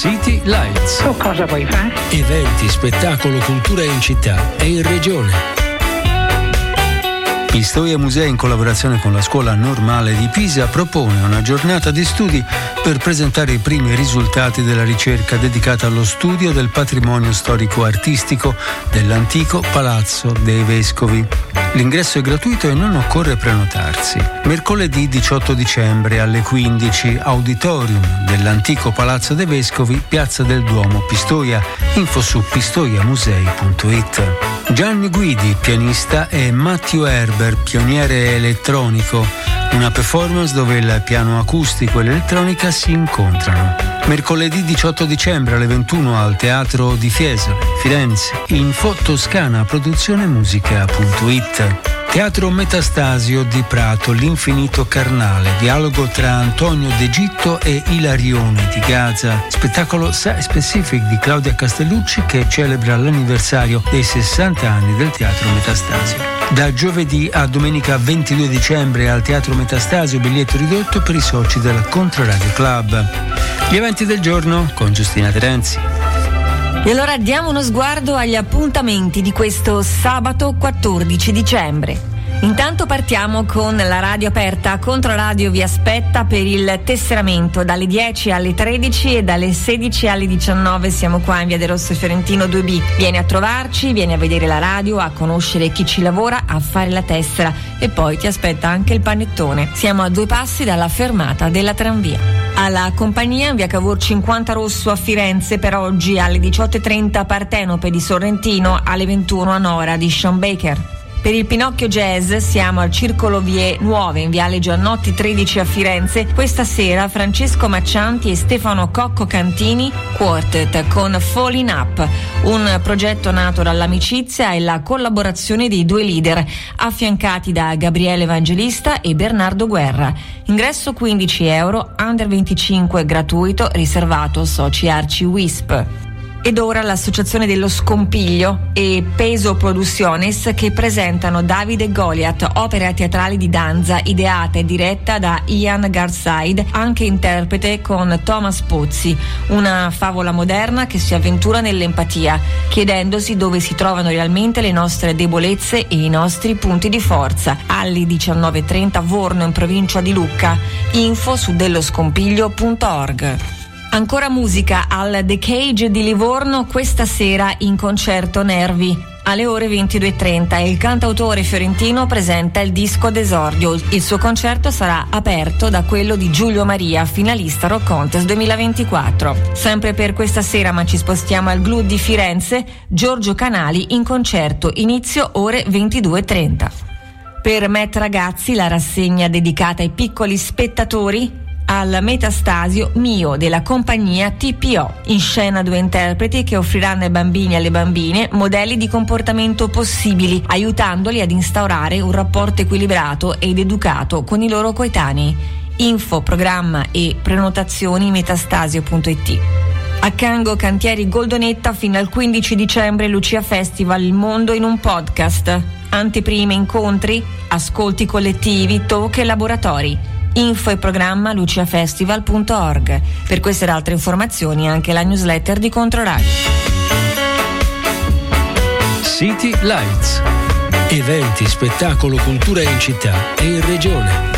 City Lights. Tu cosa vuoi fare? Eventi, spettacolo, cultura in città e in regione. Pistoia Musei, in collaborazione con la Scuola Normale di Pisa, propone una giornata di studi per presentare i primi risultati della ricerca dedicata allo studio del patrimonio storico-artistico dell'antico Palazzo dei Vescovi. L'ingresso è gratuito e non occorre prenotarsi. Mercoledì 18 dicembre alle 15, auditorium dell'antico Palazzo dei Vescovi, Piazza del Duomo, Pistoia. Info su pistoiamusei.it. Gianni Guidi, pianista, e Matteo Herber, pioniere elettronico. Una performance dove il piano acustico e l'elettronica si incontrano. Mercoledì 18 dicembre alle 21 al Teatro di Fiesole, Firenze. Info toscanaproduzionemusica.it. Teatro Metastasio di Prato, L'Infinito Carnale, dialogo tra Antonio d'Egitto e Ilarione di Gaza. Spettacolo Site Specific di Claudia Castellucci, che celebra l'anniversario dei 60 anni del Teatro Metastasio. Da giovedì a domenica 22 dicembre al Teatro Metastasio, biglietto ridotto per i soci del Controradio Club. Gli eventi del giorno con Giustina Terenzi. E allora diamo uno sguardo agli appuntamenti di questo sabato 14 dicembre. Intanto partiamo con la radio aperta. Controradio vi aspetta per il tesseramento dalle 10 alle 13 e dalle 16 alle 19. Siamo qua in Via del Rosso Fiorentino 2B. Vieni a trovarci, vieni a vedere la radio, a conoscere chi ci lavora, a fare la tessera e poi ti aspetta anche il panettone. Siamo a 2 passi dalla fermata della tranvia. Alla compagnia in via Cavour 50 Rosso a Firenze per oggi alle 18:30 Partenope di Sorrentino, alle 21 a Nora di Sean Baker. Per il Pinocchio Jazz siamo al Circolo Vie Nuove in viale Giannotti 13 a Firenze. Questa sera Francesco Maccianti e Stefano Cocco Cantini Quartet con Falling Up, un progetto nato dall'amicizia e la collaborazione dei due leader, affiancati da Gabriele Evangelista e Bernardo Guerra. Ingresso €15, under 25 gratuito, riservato soci Arci Wisp. Ed ora l'Associazione dello Scompiglio e Peso Producciones, che presentano Davide e Goliath, opera teatrale di danza ideata e diretta da Ian Garside, anche interprete con Thomas Pozzi, una favola moderna che si avventura nell'empatia, chiedendosi dove si trovano realmente le nostre debolezze e i nostri punti di forza. Alle 19:30 Vorno, in provincia di Lucca. Info su delloscompiglio.org. Ancora musica al The Cage di Livorno, questa sera in concerto Nervi. Alle ore 22:30 il cantautore fiorentino presenta il disco d'esordio. Il suo concerto sarà aperto da quello di Giulio Maria, finalista Rock Contest 2024. Sempre per questa sera, ma ci spostiamo al Glu di Firenze, Giorgio Canali in concerto, inizio ore 22:30. Per Met Ragazzi, la rassegna dedicata ai piccoli spettatori, al Metastasio Mio della compagnia TPO. In scena 2 interpreti che offriranno ai bambini e alle bambine modelli di comportamento possibili, aiutandoli ad instaurare un rapporto equilibrato ed educato con i loro coetanei. Info, programma e prenotazioni metastasio.it. A Cango Cantieri Goldonetta fino al 15 dicembre Lucia Festival, il mondo in un podcast. Anteprime, incontri, ascolti collettivi, talk e laboratori. Info e programma luciafestival.org. Per queste ed altre informazioni anche la newsletter di Controradio. City Lights. Eventi, spettacolo, cultura in città e in regione.